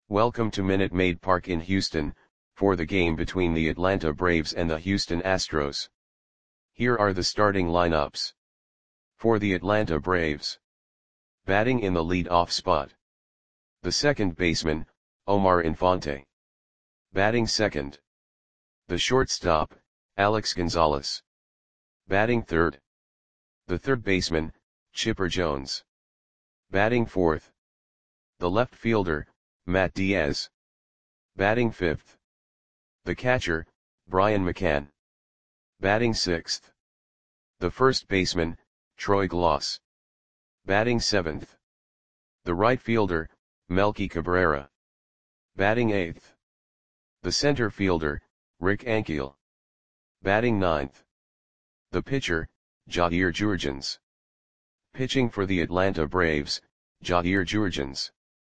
Welcome to Minute Maid Park in Houston, for the game between the Atlanta Braves and the Houston Astros. Here are the starting lineups. For the Atlanta Braves. Batting in the lead-off spot. The second baseman, Omar Infante. Batting second. The shortstop, Alex Gonzalez. Batting third. The third baseman, Chipper Jones. Batting fourth. The left fielder, Matt Diaz. Batting fifth. The catcher, Brian McCann. Batting sixth. The first baseman, Troy Glaus. Batting seventh. The right fielder, Melky Cabrera. Batting eighth. The center fielder, Rick Ankiel. Batting ninth. The pitcher, Jair Jurrjens. Pitching for the Atlanta Braves, Jair Jurrjens.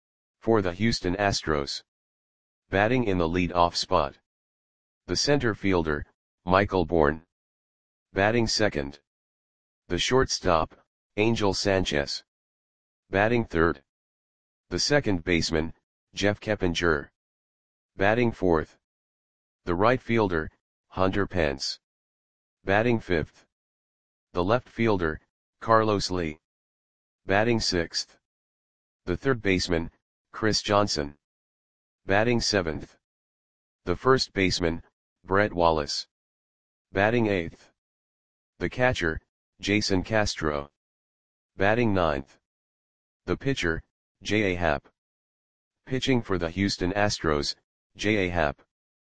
For the Houston Astros. Batting in the lead-off spot. The center fielder, Michael Bourn. Batting second. The shortstop, Angel Sanchez. Batting third. The second baseman, Jeff Keppinger. Batting fourth. The right fielder, Hunter Pence. Batting fifth. The left fielder, Carlos Lee. Batting sixth. The third baseman, Chris Johnson. Batting seventh. The first baseman, Brett Wallace. Batting eighth. The catcher, Jason Castro. Batting ninth. The pitcher, J.A. Happ. Pitching for the Houston Astros, J.A. Happ.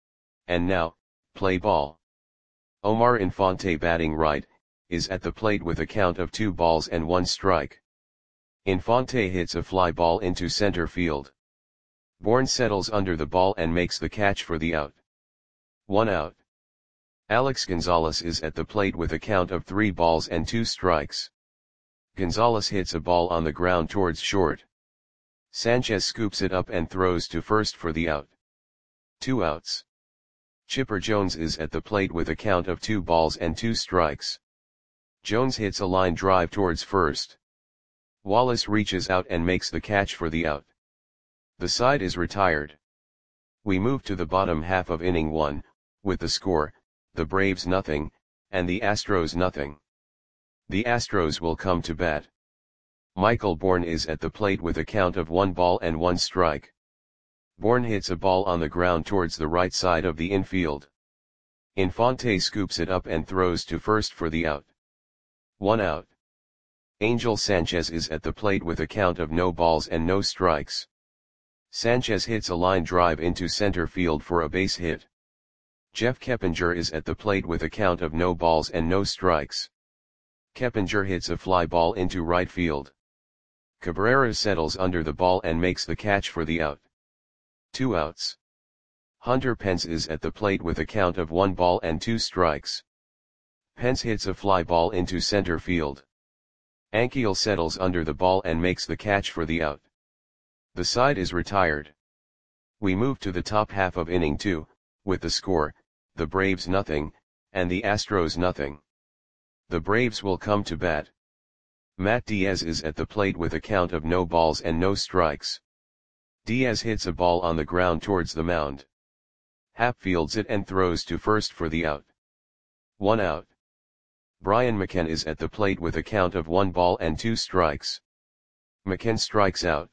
And now, play ball. Omar Infante, batting right, is at the plate with a count of 2 balls and 1 strike. Infante hits a fly ball into center field. Bourn settles under the ball and makes the catch for the out. 1 out. Alex Gonzalez is at the plate with a count of 3 balls and 2 strikes. Gonzalez hits a ball on the ground towards short. Sanchez scoops it up and throws to first for the out. 2 outs. Chipper Jones is at the plate with a count of 2 balls and 2 strikes. Jones hits a line drive towards first. Wallace reaches out and makes the catch for the out. The side is retired. We move to the bottom half of inning 1, with the score, the Braves nothing, and the Astros nothing. The Astros will come to bat. Michael Bourn is at the plate with a count of 1 ball and 1 strike. Bourn hits a ball on the ground towards the right side of the infield. Infante scoops it up and throws to first for the out. 1 out. Angel Sanchez is at the plate with a count of no balls and no strikes. Sanchez hits a line drive into center field for a base hit. Jeff Keppinger is at the plate with a count of no balls and no strikes. Keppinger hits a fly ball into right field. Cabrera settles under the ball and makes the catch for the out. 2 outs. Hunter Pence is at the plate with a count of 1 ball and 2 strikes. Pence hits a fly ball into center field. Ankiel settles under the ball and makes the catch for the out. The side is retired. We move to the top half of inning 2, with the score, the Braves nothing, and the Astros nothing. The Braves will come to bat. Matt Diaz is at the plate with a count of no balls and no strikes. Diaz hits a ball on the ground towards the mound. Happ fields it and throws to first for the out. 1 out. Brian McCann is at the plate with a count of 1 ball and 2 strikes. McCann strikes out.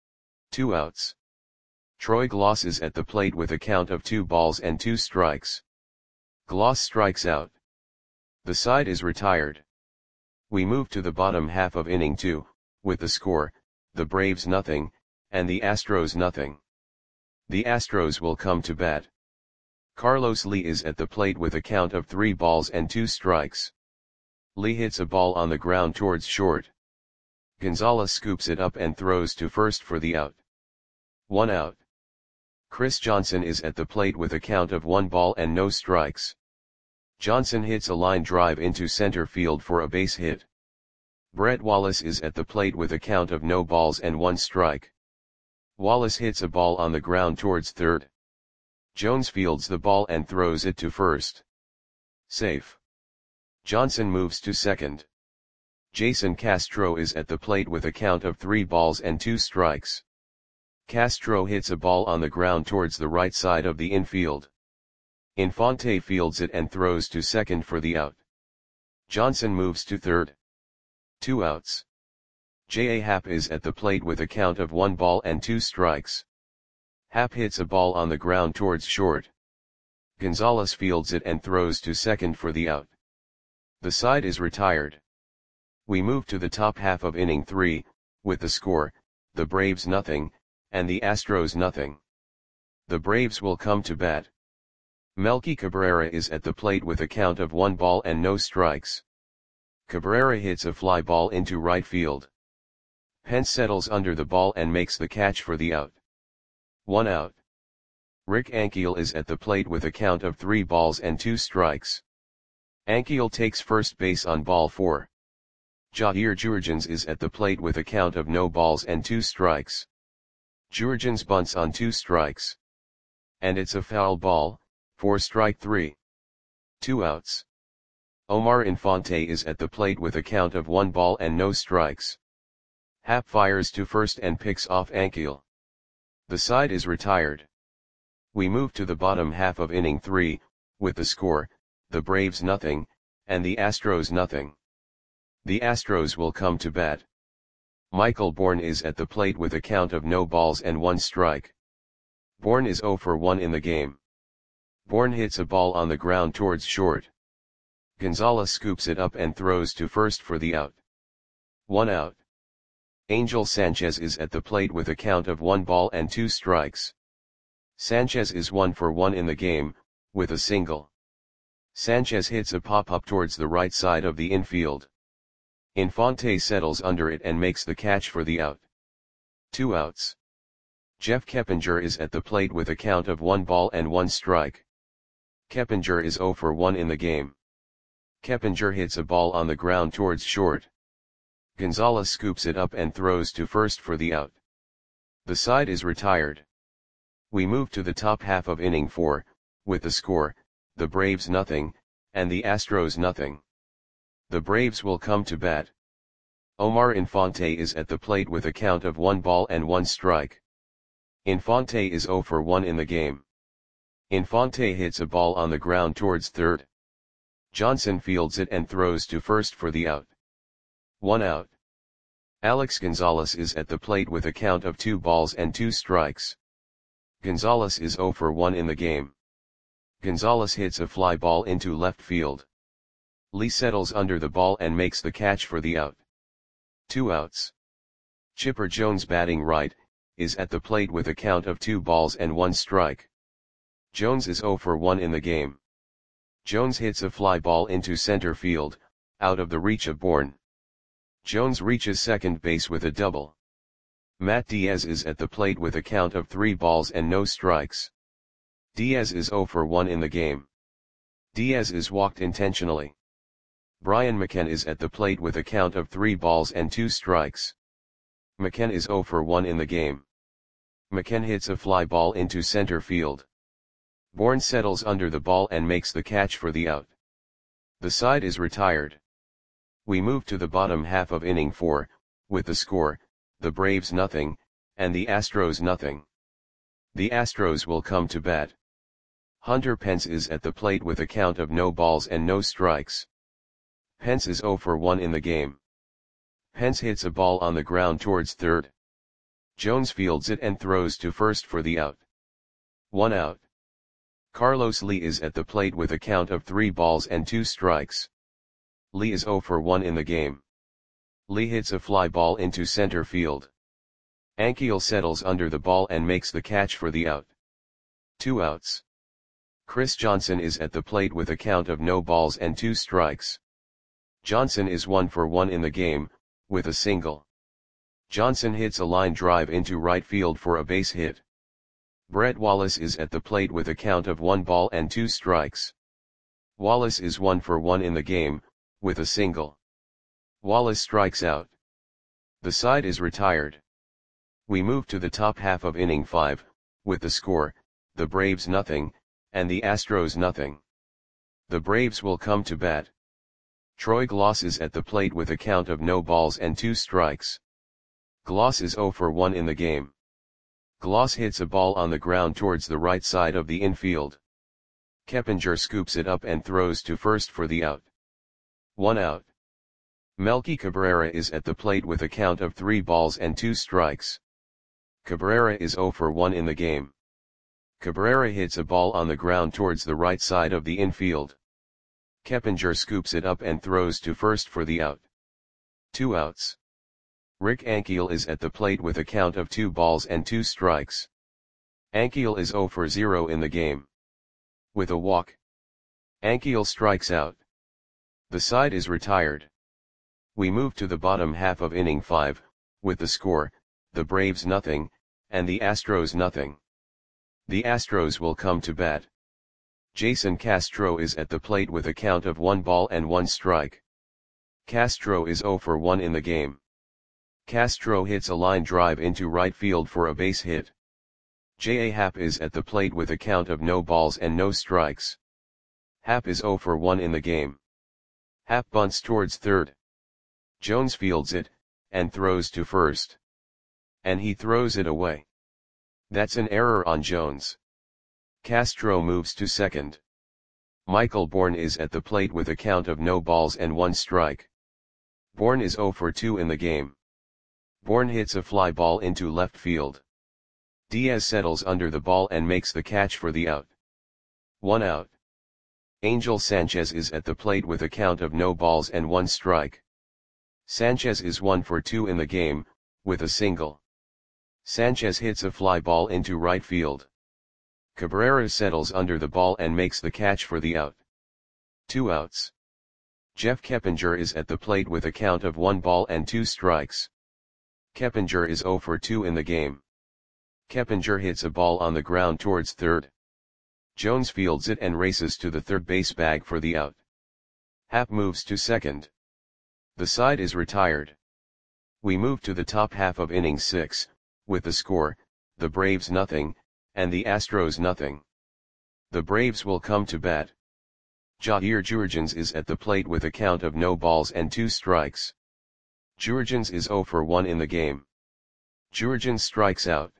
2 outs. Troy Glaus is at the plate with a count of 2 balls and 2 strikes. Glaus strikes out. The side is retired. We move to the bottom half of inning 2, with the score, the Braves nothing, and the Astros nothing. The Astros will come to bat. Carlos Lee is at the plate with a count of 3 balls and 2 strikes. Lee hits a ball on the ground towards short. Gonzalez scoops it up and throws to first for the out. 1 out. Chris Johnson is at the plate with a count of 1 ball and no strikes. Johnson hits a line drive into center field for a base hit. Brett Wallace is at the plate with a count of no balls and 1 strike. Wallace hits a ball on the ground towards third. Jones fields the ball and throws it to first. Safe. Johnson moves to second. Jason Castro is at the plate with a count of 3 balls and 2 strikes. Castro hits a ball on the ground towards the right side of the infield. Infante fields it and throws to second for the out. Johnson moves to third. 2 outs. J.A. Happ is at the plate with a count of 1 ball and 2 strikes. Happ hits a ball on the ground towards short. Gonzalez fields it and throws to second for the out. The side is retired. We move to the top half of inning 3, with the score, the Braves nothing, and the Astros nothing. The Braves will come to bat. Melky Cabrera is at the plate with a count of 1 ball and no strikes. Cabrera hits a fly ball into right field. Pence settles under the ball and makes the catch for the out. 1 out. Rick Ankiel is at the plate with a count of 3 balls and 2 strikes. Ankiel takes first base on ball 4. Jair Jurgens is at the plate with a count of no balls and 2 strikes. Jurgens bunts on 2 strikes. And it's a foul ball, for strike 3. 2 outs. Omar Infante is at the plate with a count of 1 ball and no strikes. Happ fires to first and picks off Ankiel. The side is retired. We move to the bottom half of inning 3, with the score, the Braves nothing, and the Astros nothing. The Astros will come to bat. Michael Bourn is at the plate with a count of no balls and 1 strike. Bourn is 0 for 1 in the game. Bourn hits a ball on the ground towards short. Gonzalez scoops it up and throws to first for the out. 1 out. Angel Sanchez is at the plate with a count of 1 ball and 2 strikes. Sanchez is 1 for 1 in the game, with a single. Sanchez hits a pop-up towards the right side of the infield. Infante settles under it and makes the catch for the out. 2 outs. Jeff Keppinger is at the plate with a count of 1 ball and 1 strike. Keppinger is 0 for 1 in the game. Keppinger hits a ball on the ground towards short. Gonzalez scoops it up and throws to first for the out. The side is retired. We move to the top half of inning 4, with the score, the Braves nothing, and the Astros nothing. The Braves will come to bat. Omar Infante is at the plate with a count of 1 ball and 1 strike. Infante is 0 for 1 in the game. Infante hits a ball on the ground towards third. Johnson fields it and throws to first for the out. 1 out. Alex Gonzalez is at the plate with a count of 2 balls and 2 strikes. Gonzalez is 0 for 1 in the game. Gonzalez hits a fly ball into left field. Lee settles under the ball and makes the catch for the out. 2 outs. Chipper Jones, batting right, is at the plate with a count of 2 balls and 1 strike. Jones is 0 for 1 in the game. Jones hits a fly ball into center field, out of the reach of Bourn. Jones reaches second base with a double. Matt Diaz is at the plate with a count of 3 balls and no strikes. Diaz is 0 for 1 in the game. Diaz is walked intentionally. Brian McKenna is at the plate with a count of 3 balls and 2 strikes. McKenna is 0 for 1 in the game. McKenna hits a fly ball into center field. Bourn settles under the ball and makes the catch for the out. The side is retired. We move to the bottom half of inning 4, with the score, the Braves nothing, and the Astros nothing. The Astros will come to bat. Hunter Pence is at the plate with a count of no balls and no strikes. Pence is 0 for 1 in the game. Pence hits a ball on the ground towards third. Jones fields it and throws to first for the out. 1 out. Carlos Lee is at the plate with a count of 3 balls and 2 strikes. Lee is 0 for 1 in the game. Lee hits a fly ball into center field. Ankiel settles under the ball and makes the catch for the out. 2 outs. Chris Johnson is at the plate with a count of no balls and 2 strikes. Johnson is 1 for 1 in the game, with a single. Johnson hits a line drive into right field for a base hit. Brett Wallace is at the plate with a count of 1 ball and 2 strikes. Wallace is 1 for 1 in the game, with a single. Wallace strikes out. The side is retired. We move to the top half of inning 5, with the score, the Braves nothing, and the Astros nothing. The Braves will come to bat. Troy Gloss is at the plate with a count of no balls and 2 strikes. Gloss is 0 for 1 in the game. Gloss hits a ball on the ground towards the right side of the infield. Keppinger scoops it up and throws to first for the out. 1 out. Melky Cabrera is at the plate with a count of 3 balls and 2 strikes. Cabrera is 0 for 1 in the game. Cabrera hits a ball on the ground towards the right side of the infield. Keppinger scoops it up and throws to first for the out. 2 outs. Rick Ankiel is at the plate with a count of 2 balls and 2 strikes. Ankiel is 0 for 0 in the game. With a walk, Ankiel strikes out. The side is retired. We move to the bottom half of inning 5, with the score, the Braves nothing, and the Astros nothing. The Astros will come to bat. Jason Castro is at the plate with a count of 1 ball and 1 strike. Castro is 0 for 1 in the game. Castro hits a line drive into right field for a base hit. J.A. Happ is at the plate with a count of no balls and no strikes. Happ is 0 for 1 in the game. Happ bunts towards third. Jones fields it, and throws to first. And he throws it away. That's an error on Jones. Castro moves to second. Michael Bourne is at the plate with a count of no balls and 1 strike. Bourne is 0 for 2 in the game. Bourne hits a fly ball into left field. Diaz settles under the ball and makes the catch for the out. 1 out. Angel Sanchez is at the plate with a count of no balls and 1 strike. Sanchez is 1 for 2 in the game, with a single. Sanchez hits a fly ball into right field. Cabrera settles under the ball and makes the catch for the out. 2 outs. Jeff Keppinger is at the plate with a count of 1 ball and 2 strikes. Keppinger is 0 for 2 in the game. Keppinger hits a ball on the ground towards third. Jones fields it and races to the third base bag for the out. Happ moves to second. The side is retired. We move to the top half of inning 6, with the score, the Braves nothing, and the Astros nothing. The Braves will come to bat. Jair Jurrjens is at the plate with a count of no balls and 2 strikes. Jurrjens is 0 for 1 in the game. Jurrjens strikes out.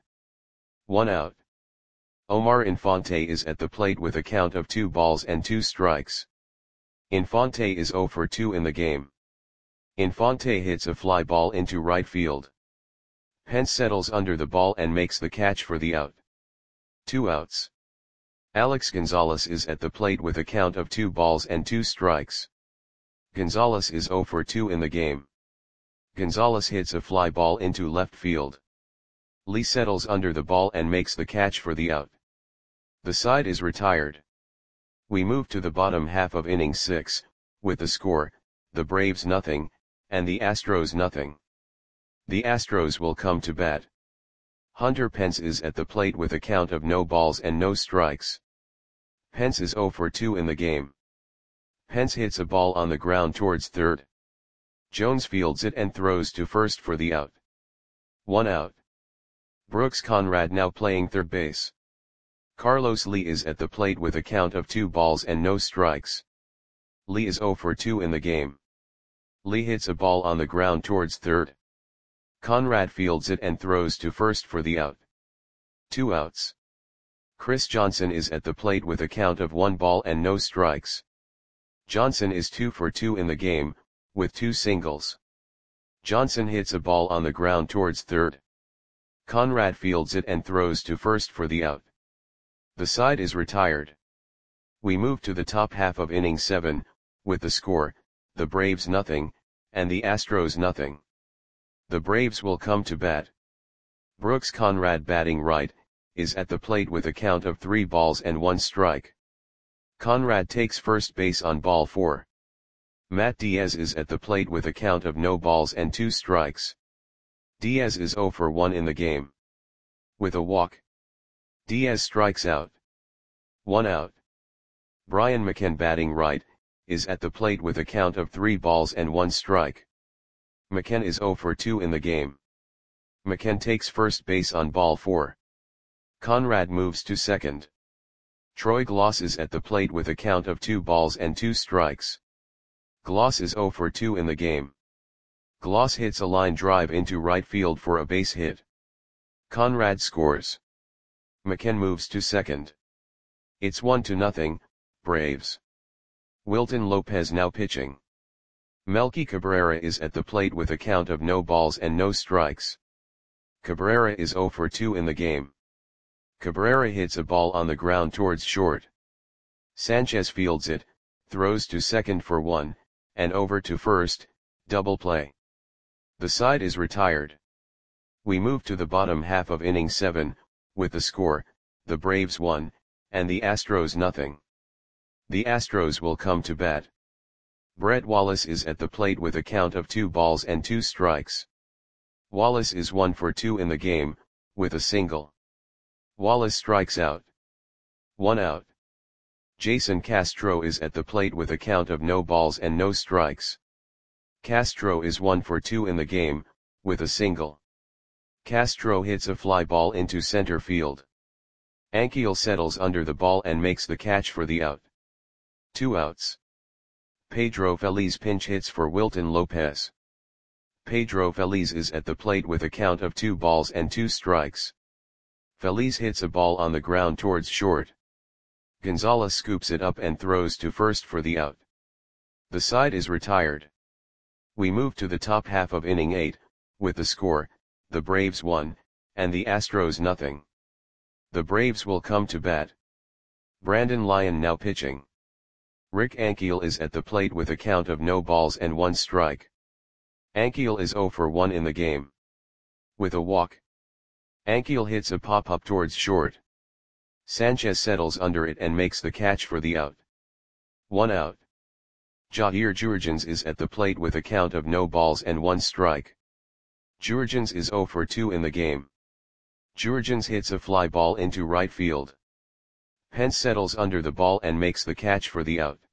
1 out. Omar Infante is at the plate with a count of 2 balls and 2 strikes. Infante is 0 for 2 in the game. Infante hits a fly ball into right field. Pence settles under the ball and makes the catch for the out. 2 outs. Alex Gonzalez is at the plate with a count of 2 balls and 2 strikes. Gonzalez is 0 for 2 in the game. Gonzalez hits a fly ball into left field. Lee settles under the ball and makes the catch for the out. The side is retired. We move to the bottom half of inning 6, with the score, the Braves nothing, and the Astros nothing. The Astros will come to bat. Hunter Pence is at the plate with a count of no balls and no strikes. Pence is 0 for 2 in the game. Pence hits a ball on the ground towards third. Jones fields it and throws to first for the out. 1 out. Brooks Conrad now playing third base. Carlos Lee is at the plate with a count of 2 balls and no strikes. Lee is 0 for 2 in the game. Lee hits a ball on the ground towards third. Conrad fields it and throws to first for the out. 2 outs. Chris Johnson is at the plate with a count of 1 ball and no strikes. Johnson is 2 for 2 in the game, with 2 singles. Johnson hits a ball on the ground towards third. Conrad fields it and throws to first for the out. The side is retired. We move to the top half of inning 7, with the score, the Braves nothing, and the Astros nothing. The Braves will come to bat. Brooks Conrad batting right, is at the plate with a count of 3 balls and 1 strike. Conrad takes first base on ball 4. Matt Diaz is at the plate with a count of no balls and 2 strikes. Diaz is 0 for 1 in the game. With a walk, Diaz strikes out. 1 out. Brian McCann batting right, is at the plate with a count of 3 balls and 1 strike. McCann is 0 for 2 in the game. McCann takes first base on ball 4. Conrad moves to second. Troy Gloss is at the plate with a count of 2 balls and 2 strikes. Gloss is 0 for 2 in the game. Gloss hits a line drive into right field for a base hit. Conrad scores. McCann moves to second. It's 1-0, Braves. Wilton Lopez now pitching. Melky Cabrera is at the plate with a count of no balls and no strikes. Cabrera is 0 for 2 in the game. Cabrera hits a ball on the ground towards short. Sanchez fields it, throws to second for 1, and over to first, double play. The side is retired. We move to the bottom half of inning 7, with the score, the Braves 1, and the Astros 0. The Astros will come to bat. Brett Wallace is at the plate with a count of 2 balls and 2 strikes. Wallace is 1 for 2 in the game, with a single. Wallace strikes out. 1 out. Jason Castro is at the plate with a count of no balls and no strikes. Castro is 1 for 2 in the game, with a single. Castro hits a fly ball into center field. Ankiel settles under the ball and makes the catch for the out. 2 outs. Pedro Feliz pinch hits for Wilton Lopez. Pedro Feliz is at the plate with a count of 2 balls and 2 strikes. Feliz hits a ball on the ground towards short. Gonzalez scoops it up and throws to first for the out. The side is retired. We move to the top half of inning 8, with the score, the Braves 1, and the Astros 0. The Braves will come to bat. Brandon Lyon now pitching. Rick Ankiel is at the plate with a count of no balls and 1 strike. Ankiel is 0 for 1 in the game. With a walk. Ankiel hits a pop-up towards short. Sanchez settles under it and makes the catch for the out. 1 out. Jair Jurgens is at the plate with a count of no balls and 1 strike. Jurgens is 0 for 2 in the game. Jurgens hits a fly ball into right field. Pence settles under the ball and makes the catch for the out.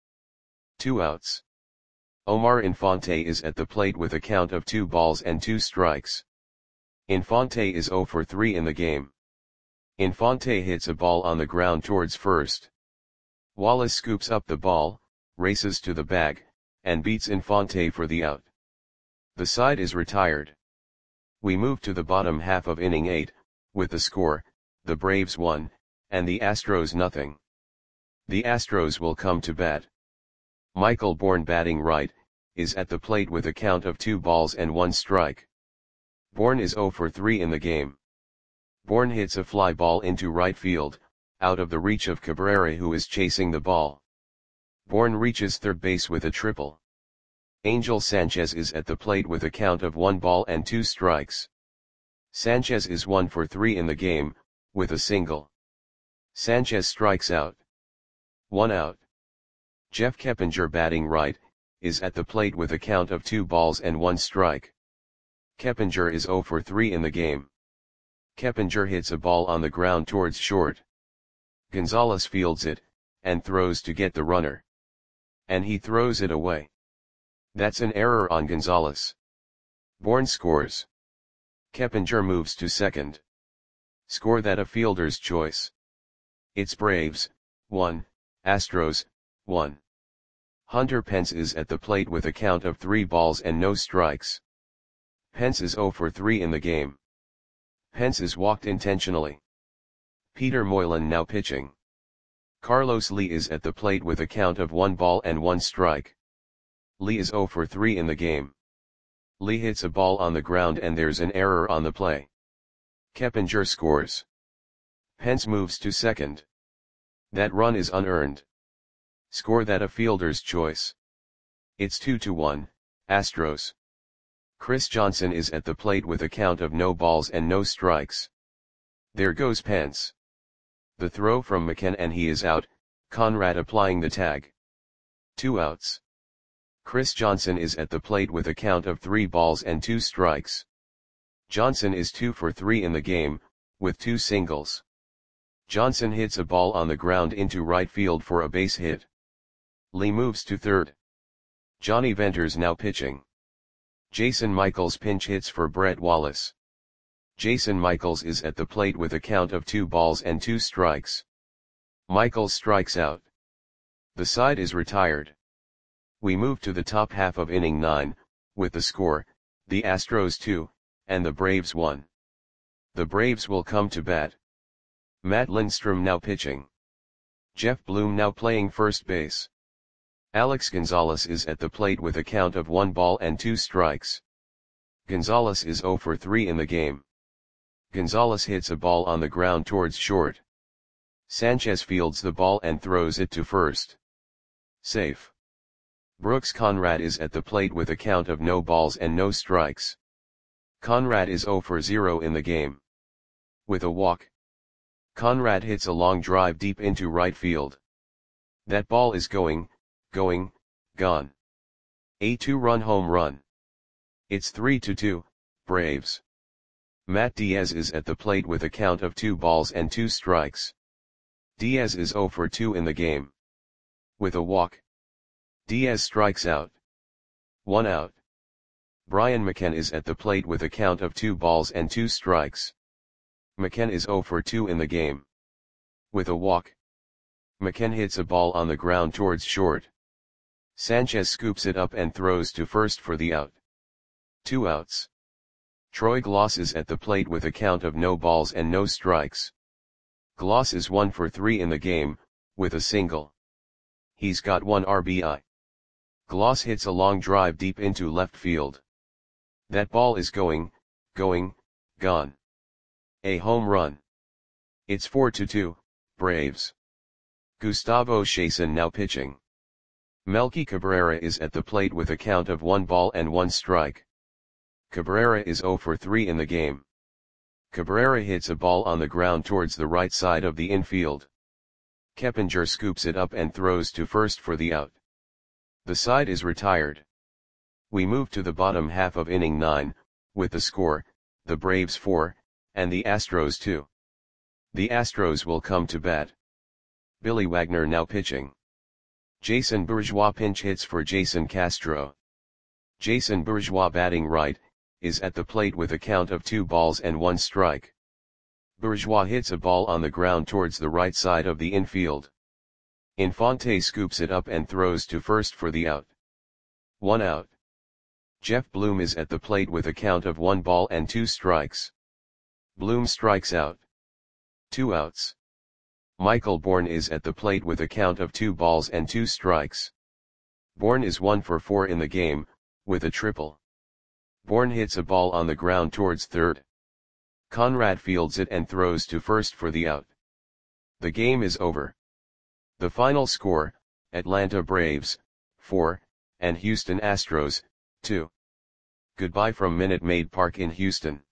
2 outs. Omar Infante is at the plate with a count of 2 balls and 2 strikes. Infante is 0 for 3 in the game. Infante hits a ball on the ground towards first. Wallace scoops up the ball, races to the bag, and beats Infante for the out. The side is retired. We move to the bottom half of inning 8, with the score, the Braves 1, and the Astros 0. The Astros will come to bat. Michael Bourne batting right, is at the plate with a count of 2 balls and 1 strike. Bourne is 0 for 3 in the game. Bourne hits a fly ball into right field, out of the reach of Cabrera who is chasing the ball. Bourne reaches third base with a triple. Angel Sanchez is at the plate with a count of 1 ball and 2 strikes. Sanchez is 1 for 3 in the game, with a single. Sanchez strikes out. 1 out. Jeff Keppinger batting right, is at the plate with a count of 2 balls and 1 strike. Keppinger is 0 for 3 in the game. Keppinger hits a ball on the ground towards short. Gonzalez fields it, and throws to get the runner. And he throws it away. That's an error on Gonzalez. Bourne scores. Keppinger moves to second. Score that a fielder's choice. It's Braves, 1, Astros, 1. Hunter Pence is at the plate with a count of 3 balls and no strikes. Pence is 0 for 3 in the game. Pence is walked intentionally. Peter Moylan now pitching. Carlos Lee is at the plate with a count of 1 ball and 1 strike. Lee is 0 for 3 in the game. Lee hits a ball on the ground and there's an error on the play. Keppinger scores. Pence moves to second. That run is unearned. Score that a fielder's choice. It's 2-1, Astros. Chris Johnson is at the plate with a count of no balls and no strikes. There goes Pence. The throw from McCann and he is out, Conrad applying the tag. 2 outs. Chris Johnson is at the plate with a count of 3 balls and 2 strikes. Johnson is 2 for 3 in the game, with 2 singles. Johnson hits a ball on the ground into right field for a base hit. Lee moves to third. Johnny Venters now pitching. Jason Michaels pinch hits for Brett Wallace. Jason Michaels is at the plate with a count of 2 balls and 2 strikes. Michaels strikes out. The side is retired. We move to the top half of inning 9, with the score, the Astros 2, and the Braves 1. The Braves will come to bat. Matt Lindstrom now pitching. Jeff Bloom now playing first base. Alex Gonzalez is at the plate with a count of 1 ball and 2 strikes. Gonzalez is 0 for 3 in the game. Gonzalez hits a ball on the ground towards short. Sanchez fields the ball and throws it to first. Safe. Brooks Conrad is at the plate with a count of no balls and no strikes. Conrad is 0 for 0 in the game. With a walk. Conrad hits a long drive deep into right field. That ball is going, gone. A 2-run home run. It's 3-2, Braves. Matt Diaz is at the plate with a count of 2 balls and 2 strikes. Diaz is 0 for 2 in the game. With a walk. Diaz strikes out. 1 out. Brian McCann is at the plate with a count of 2 balls and 2 strikes. McCann is 0 for 2 in the game. With a walk. McCann hits a ball on the ground towards short. Sanchez scoops it up and throws to first for the out. 2 outs. Troy Glaus is at the plate with a count of no balls and no strikes. Glaus is 1 for 3 in the game, with a single. He's got 1 RBI. Glaus hits a long drive deep into left field. That ball is going, gone. A home run. It's 4-2, Braves. Gustavo Chason now pitching. Melky Cabrera is at the plate with a count of 1 ball and 1 strike. Cabrera is 0 for 3 in the game. Cabrera hits a ball on the ground towards the right side of the infield. Keppinger scoops it up and throws to first for the out. The side is retired. We move to the bottom half of inning 9, with the score, the Braves 4, and the Astros 2. The Astros will come to bat. Billy Wagner now pitching. Jason Bourgeois pinch hits for Jason Castro. Jason Bourgeois batting right, is at the plate with a count of 2 balls and 1 strike. Bourgeois hits a ball on the ground towards the right side of the infield. Infante scoops it up and throws to first for the out. 1 out. Jeff Bloom is at the plate with a count of 1 ball and 2 strikes. Bloom strikes out. 2 outs. Michael Bourne is at the plate with a count of 2 balls and 2 strikes. Bourne is 1 for 4 in the game, with a triple. Bourne hits a ball on the ground towards third. Conrad fields it and throws to first for the out. The game is over. The final score, Atlanta Braves, 4, and Houston Astros, 2. Goodbye from Minute Maid Park in Houston.